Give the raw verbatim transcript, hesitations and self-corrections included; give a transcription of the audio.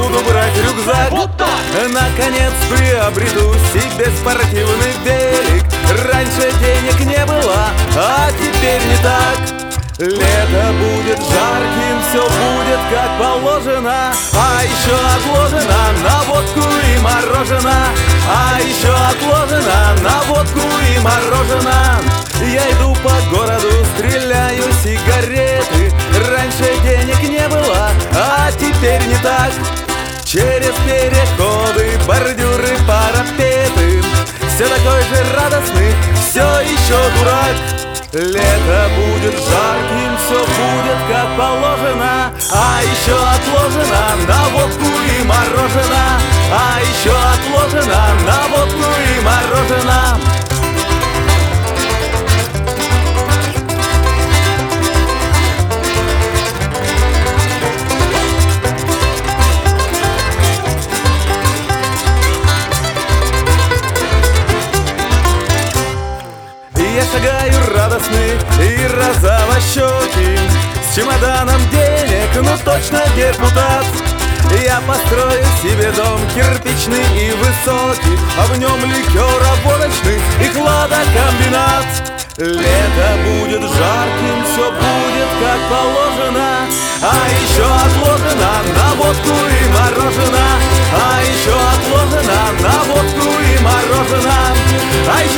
буду брать рюкзак. Вот так! Наконец приобрету себе спортивный велик. Раньше денег не было, а теперь не так. Лето будет жарким, все будет как положено. А еще отложено на водку и мороженое. А еще отложено на водку и мороженое. Я иду по городу, стреляю сигареты. Раньше денег не было, а теперь не так. Через переходы, бордюры, парапеты. Все такой же радостный, все еще дурак. Лето будет жарким, все будет как положено. А еще отложено на водку и мороженое. А еще отложено на водку и мороженое. Я шагаю радостный и розовощекий, с чемоданом денег, ну точно депутат. Я построю себе дом кирпичный и высокий, а в нем ликероводочный и хладокомбинат. Лето будет жарким, все будет как положено. А еще отложено на водку и мороженое. А еще отложено на водку и мороженое. А еще